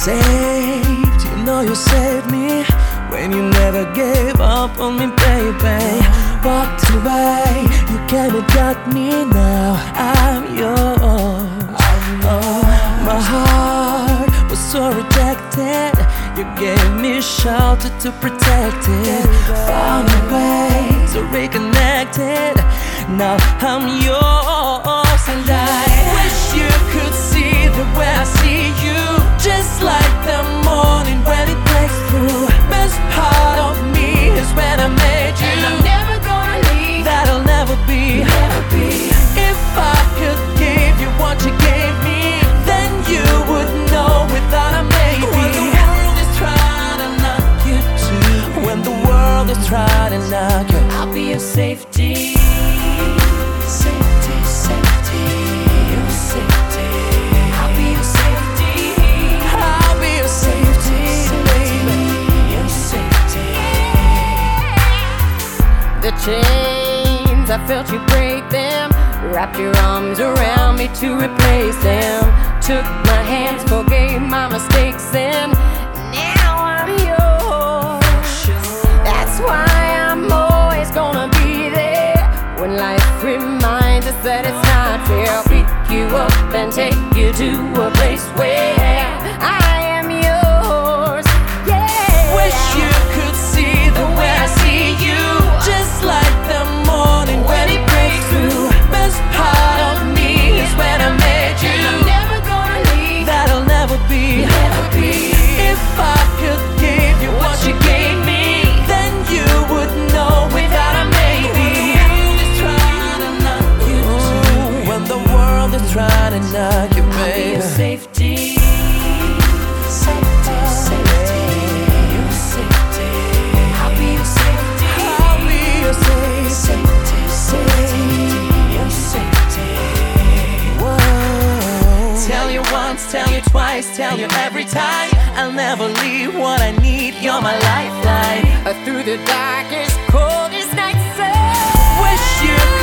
Saved, you know you saved me when you never gave up on me, baby. Walked away, you came and got me, now I'm yours. My heart was so rejected, you gave me shelter to protect it. Found a way to reconnect it, now I'm yours. And I wish you could see the way I see you, just like the morning when it breaks through. Best part of me is when I made you, and I'm never gonna leave. That'll never be, never be. If I could give you what you gave me, then you would know without a maybe. When the world is trying to knock you too, when the world is trying to knock you, I'll be your safety. Safety, safety, your safety. I'll be your safety. I'll be your safety, baby. Your safety. The chains, I felt you break them, wrapped your arms around me to replace them. Took my hands, forgave my mistakes, and now I'm yours. That's why I'm always gonna be there when life reminds us that it's not fair. I'll pick you up and take you to a place where I am yours. Yeah. Wish you could see the way I see you, just like the morning when it breaks through. Best part of me is when I made you, And I'm never gonna leave. that'll never be, Never be. If I could give you what you gave me, then you would know without a maybe. When the world is trying to knock you, I'll be baby. your safety. Safety, safety, your safety. I'll be your safety. I'll be your safety. Safety, safety, your safety. Whoa. Tell you once, tell you twice, tell you every time, I'll never leave what I need, you're my lifeline. Through the darkest, coldest nights, Wish you